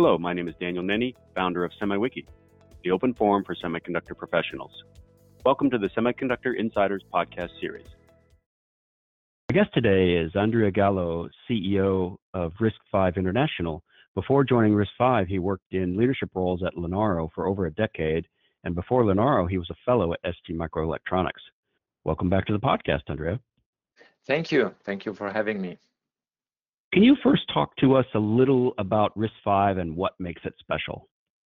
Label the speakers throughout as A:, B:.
A: Hello, my name is Daniel Nenny, founder of SemiWiki, the open forum for semiconductor professionals. Welcome to the Semiconductor Insiders podcast series. My guest today is Andrea Gallo, CEO of RISC-V International. Before joining RISC-V, he worked in leadership roles at Linaro for over a decade, and before Linaro, he was a fellow at STMicroelectronics. Welcome back to the podcast, Andrea.
B: Thank you. Thank you for having me.
A: Can you first talk to us a little about RISC-V and what makes it special?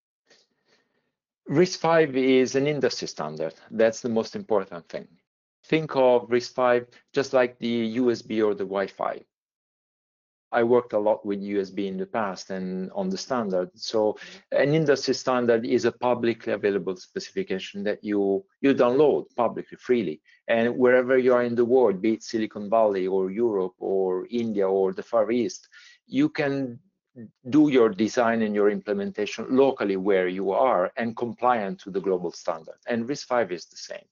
B: RISC-V is an industry standard. That's the most important thing. Think of RISC-V just like the USB or the Wi-Fi. I worked a lot with USB in the past and on the standard. So an industry standard is a publicly available specification that you download publicly, freely. And wherever you are in the world, be it Silicon Valley or Europe or India or the Far East, you can do your design and your implementation locally where you are and compliant to the global standard. And RISC-V is the same.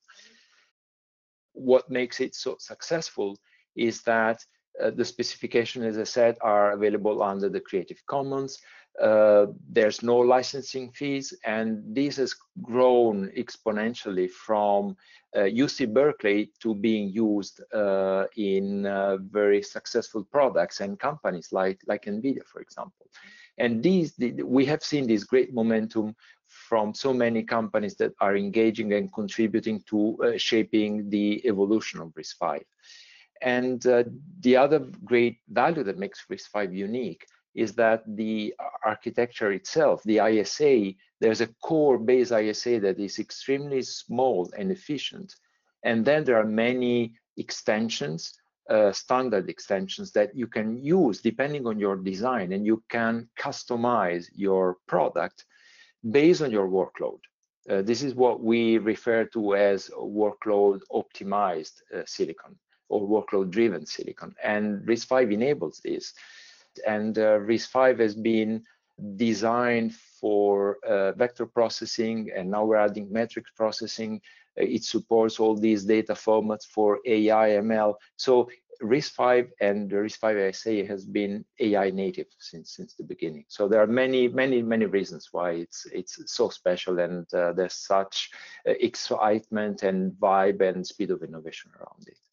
B: What makes it so successful is that the specifications, as I said, are available under the Creative Commons. There's no licensing fees, and this has grown exponentially from UC Berkeley to being used in very successful products and companies like NVIDIA, for example. And we have seen this great momentum from so many companies that are engaging and contributing to shaping the evolution of RISC-V. And the other great value that makes RISC-V unique is that the architecture itself, the ISA, there's a core base ISA that is extremely small and efficient. And then there are many extensions, standard extensions that you can use depending on your design, and you can customize your product based on your workload. This is what we refer to as workload optimized silicon, or workload-driven silicon, and RISC-V enables this. And RISC-V has been designed for vector processing, and now we're adding matrix processing. It supports all these data formats for AI, ML. So RISC-V and the RISC-V ISA has been AI native since the beginning. So there are many reasons why it's so special, and there's such excitement and vibe and speed of innovation around it.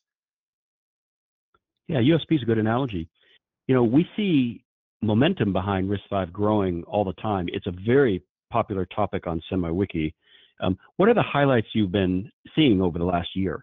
A: Yeah, USB is a good analogy. You know, we see momentum behind RISC-V growing all the time. It's a very popular topic on SemiWiki. What are the highlights you've been seeing over the last year?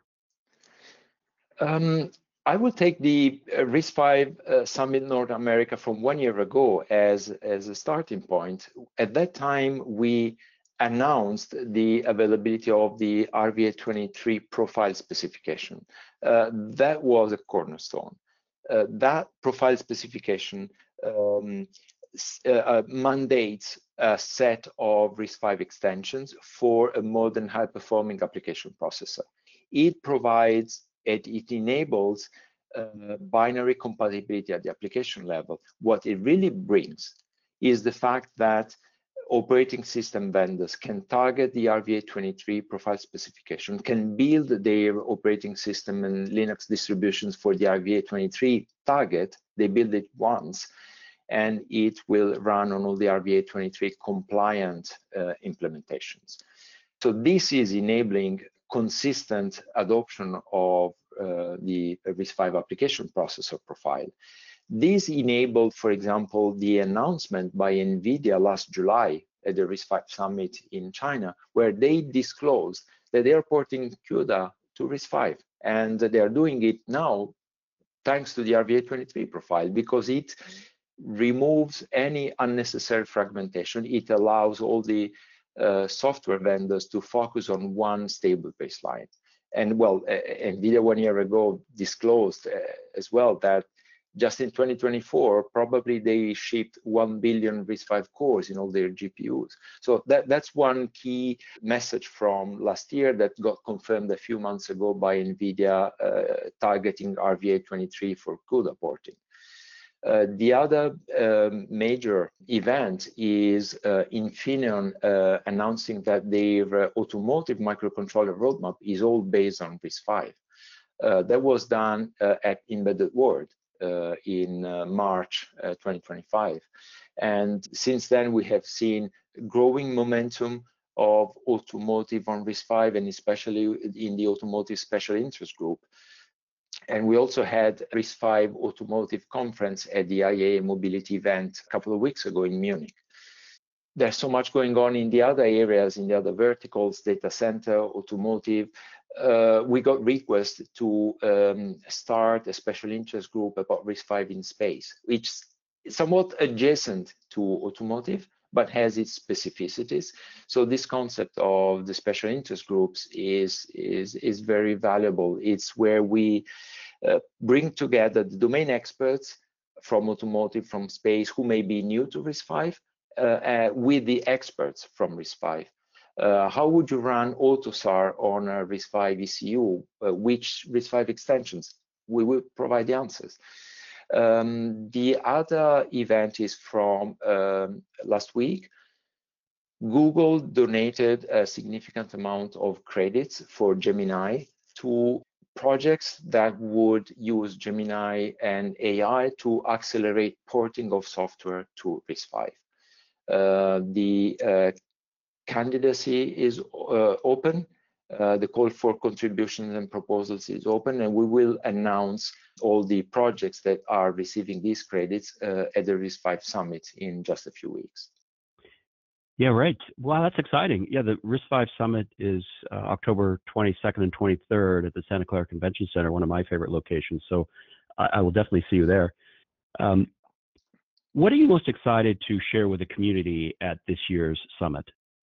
B: I will take the RISC-V Summit North America from 1 year ago as a starting point. At that time, we announced the availability of the RVA23 profile specification. That was a cornerstone. That profile specification mandates a set of RISC-V extensions for a modern high-performing application processor. It provides, it enables binary compatibility at the application level. What it really brings is the fact that operating system vendors can target the RVA23 profile specification, can build their operating system and Linux distributions for the RVA23 target. They build it once, and it will run on all the RVA23 compliant implementations. So this is enabling consistent adoption of the RISC-V application processor profile. This enabled, for example, the announcement by NVIDIA last July at the RISC-V Summit in China, where they disclosed that they are porting CUDA to RISC-V, and they are doing it now thanks to the RVA23 profile, because it removes any unnecessary fragmentation. It allows all the software vendors to focus on one stable baseline. And well, NVIDIA 1 year ago disclosed as well that just in 2024, probably they shipped 1 billion RISC-V cores in all their GPUs. So that's one key message from last year that got confirmed a few months ago by NVIDIA targeting RVA23 for CUDA porting. The other major event is Infineon announcing that their automotive microcontroller roadmap is all based on RISC-V. That was done at Embedded World in March 2025. And since then, we have seen growing momentum of automotive on RISC-V, and especially in the automotive special interest group. And we also had RISC-V automotive conference at the IAA Mobility event a couple of weeks ago in Munich. There's so much going on in the other areas, in the other verticals, data center, automotive. We got requests to start a special interest group about RISC-V in space, which is somewhat adjacent to automotive, but has its specificities. So this concept of the special interest groups is very valuable. It's where we bring together the domain experts from automotive, from space, who may be new to RISC-V, with the experts from RISC-V. How would you run AUTOSAR on a RISC-V ECU? Which RISC-V extensions? We will provide the answers. The other event is from last week. Google donated a significant amount of credits for Gemini to projects that would use Gemini and AI to accelerate porting of software to RISC-V. The candidacy is open. The call for contributions and proposals is open, and we will announce all the projects that are receiving these credits at the RISC-V Summit in just a few weeks.
A: Yeah, right. Wow, that's exciting. Yeah, the RISC-V Summit is October 22nd and 23rd at the Santa Clara Convention Center, one of my favorite locations. So I will definitely see you there. What are you most excited to share with the community at this year's summit?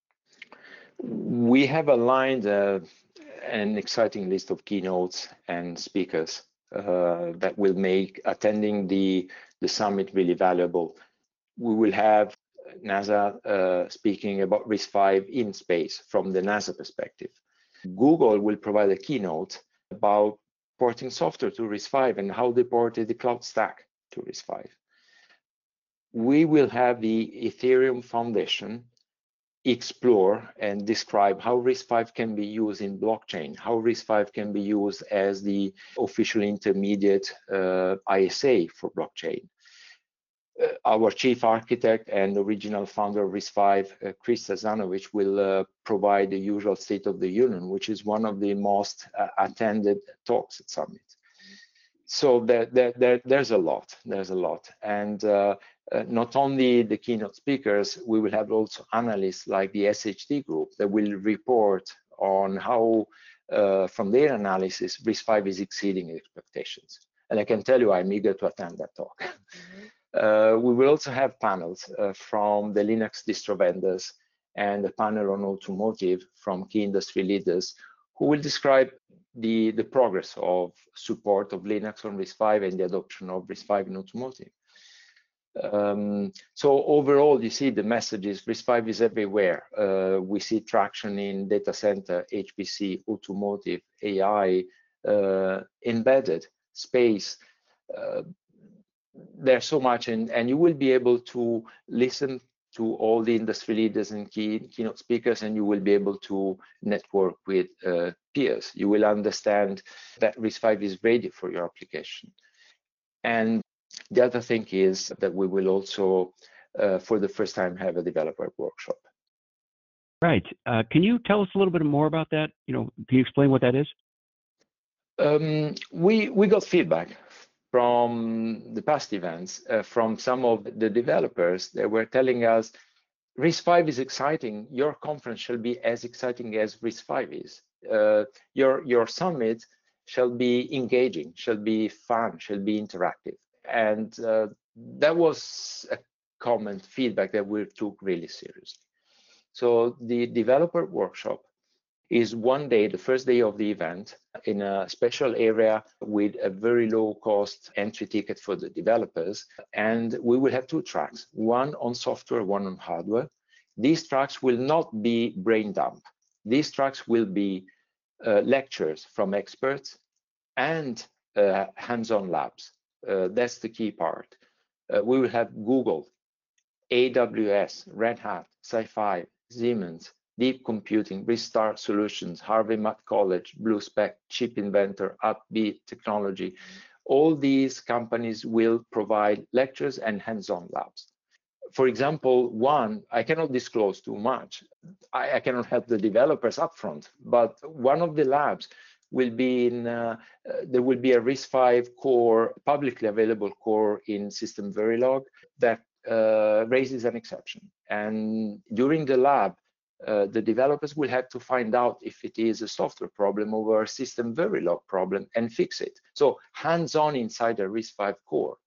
B: We have aligned an exciting list of keynotes and speakers that will make attending the summit really valuable. We will have NASA speaking about RISC-V in space from the NASA perspective. Google will provide a keynote about porting software to RISC-V and how they ported the cloud stack to RISC-V. We will have the Ethereum Foundation explore and describe how RISC-V can be used in blockchain, how RISC-V can be used as the official intermediate ISA for blockchain. Our chief architect and original founder of RISC-V, Chris Sazanovic, will provide the usual State of the Union, which is one of the most attended talks at Summit. So there's a lot. And not only the keynote speakers, we will have also analysts like the SHD group that will report on how, from their analysis, RISC-V is exceeding expectations. And I can tell you, I'm eager to attend that talk. We will also have panels from the Linux distro vendors and a panel on automotive from key industry leaders who will describe the progress of support of Linux on RISC-V and the adoption of RISC-V in automotive. So overall, you see the message is RISC-V is everywhere. We see traction in data center, HPC, automotive, AI, embedded, space. There's so much, and you will be able to listen to all the industry leaders and keynote speakers, and you will be able to network with peers. You will understand that RISC-V is ready for your application. And the other thing is that we will also, for the first time, have a developer workshop.
A: Right. Can you tell us a little bit more about that? Can you explain what that is?
B: We got feedback from the past events from some of the developers that were telling us RISC-V is exciting. Your conference shall be as exciting as RISC-V is. Your summit shall be engaging, shall be fun, shall be interactive. And that was a common feedback that we took really seriously. So the developer workshop is one day, the first day of the event, in a special area with a very low cost entry ticket for the developers. And we will have two tracks, one on software, one on hardware. These tracks will not be brain dump. These tracks will be lectures from experts and hands-on labs. That's the key part. We will have Google, AWS, Red Hat, Sci-Fi, Siemens, Deep Computing, Restart Solutions, Harvey Mudd College, BlueSpec, Chip Inventor, Upbeat Technology, All these companies will provide lectures and hands-on labs. For example, one, I cannot disclose too much. I cannot help the developers upfront, but one of the labs will be in, there will be a RISC-V core, publicly available core in System Verilog that raises an exception. And during the lab, the developers will have to find out if it is a software problem or a System Verilog problem and fix it. So hands-on inside a RISC-V core.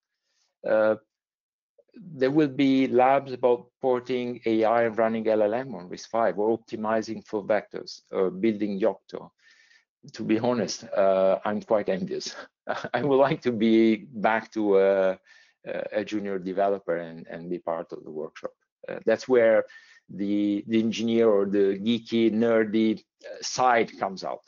B: There will be labs about porting AI and running LLM on RISC-V, or optimizing for vectors, or building Yocto. To be honest, I'm quite envious. I would like to be back to a junior developer and be part of the workshop. That's where the engineer or the geeky, nerdy side comes out.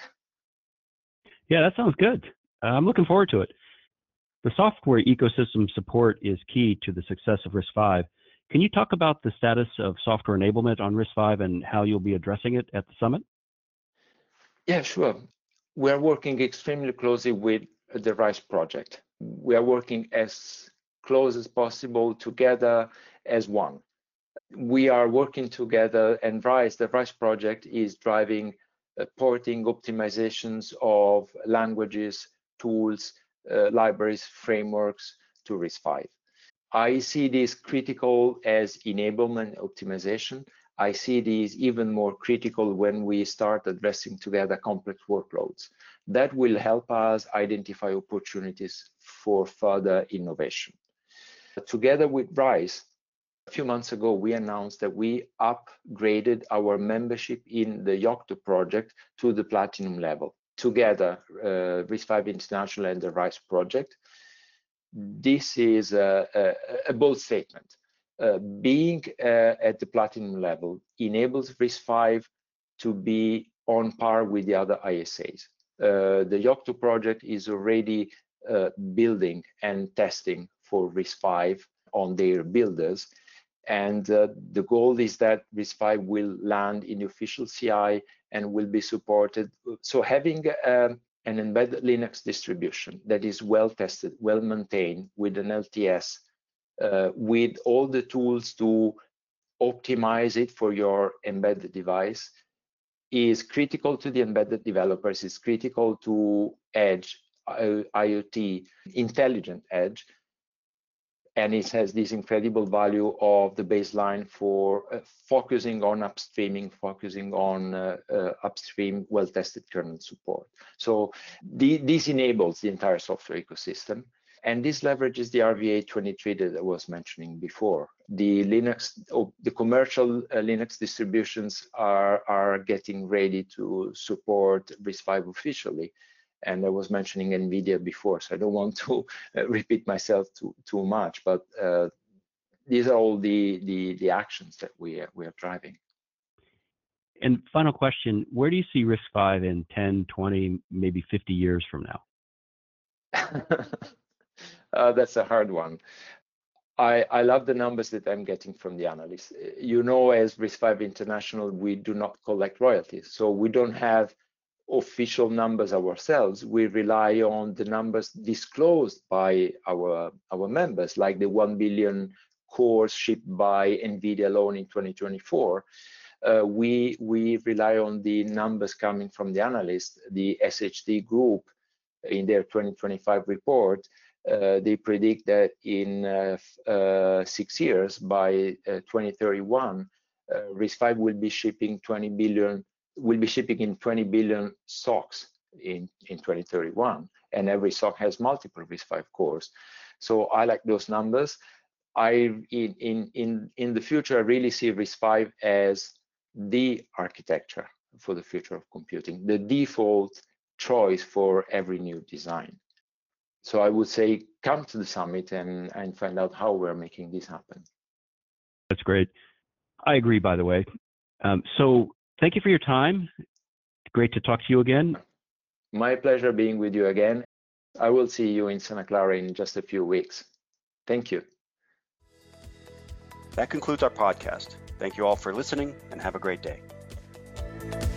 A: Yeah, that sounds good. I'm looking forward to it. The software ecosystem support is key to the success of RISC-V. Can you talk about the status of software enablement on RISC-V and how you'll be addressing it at the summit?
B: Yeah, sure. We're working extremely closely with the RISE project. We are working as close as possible together as one. We are working together, and the RISE project is driving porting optimizations of languages, tools, libraries, frameworks to RISC-V. I see this critical as enablement optimization. I see these even more critical when we start addressing together complex workloads. That will help us identify opportunities for further innovation. Together with RISE, a few months ago, we announced that we upgraded our membership in the Yocto project to the platinum level. Together, RISC-V International and the RISE project. This is a bold statement. Being at the platinum level enables RISC-V to be on par with the other ISAs. The Yocto project is already building and testing for RISC-V on their builders. And the goal is that RISC-V will land in the official CI and will be supported. So having an embedded Linux distribution that is well tested, well maintained with an LTS, with all the tools to optimize it for your embedded device is critical to the embedded developers, is critical to Edge, IoT, intelligent Edge. And it has this incredible value of the baseline for focusing on upstreaming, focusing on upstream well-tested kernel support. So this enables the entire software ecosystem. And this leverages the RVA23 that I was mentioning before. The commercial Linux distributions are getting ready to support RISC-V officially. And I was mentioning NVIDIA before, so I don't want to repeat myself too much, but these are all the actions that we are driving.
A: And final question, where do you see RISC-V in 10, 20, maybe 50 years from now?
B: That's a hard one. I love the numbers that I'm getting from the analysts. You know, as RISC-V International, we do not collect royalties, so we don't have official numbers ourselves. We rely on the numbers disclosed by our members, like the 1 billion cores shipped by NVIDIA alone in 2024. We rely on the numbers coming from the analysts. The SHD group, in their 2025 report, they predict that in 6 years, by 2031, RISC-V will be shipping 20 billion. Will be shipping in 20 billion SOCs in 2031, and every SOC has multiple RISC-V cores. So I like those numbers. In the future, I really see RISC-V as the architecture for the future of computing, the default choice for every new design. So I would say come to the summit and find out how we're making this happen.
A: That's great. I agree, by the way. So thank you for your time. Great to talk to you again.
B: My pleasure being with you again. I will see you in Santa Clara in just a few weeks. Thank you.
A: That concludes our podcast. Thank you all for listening, and have a great day.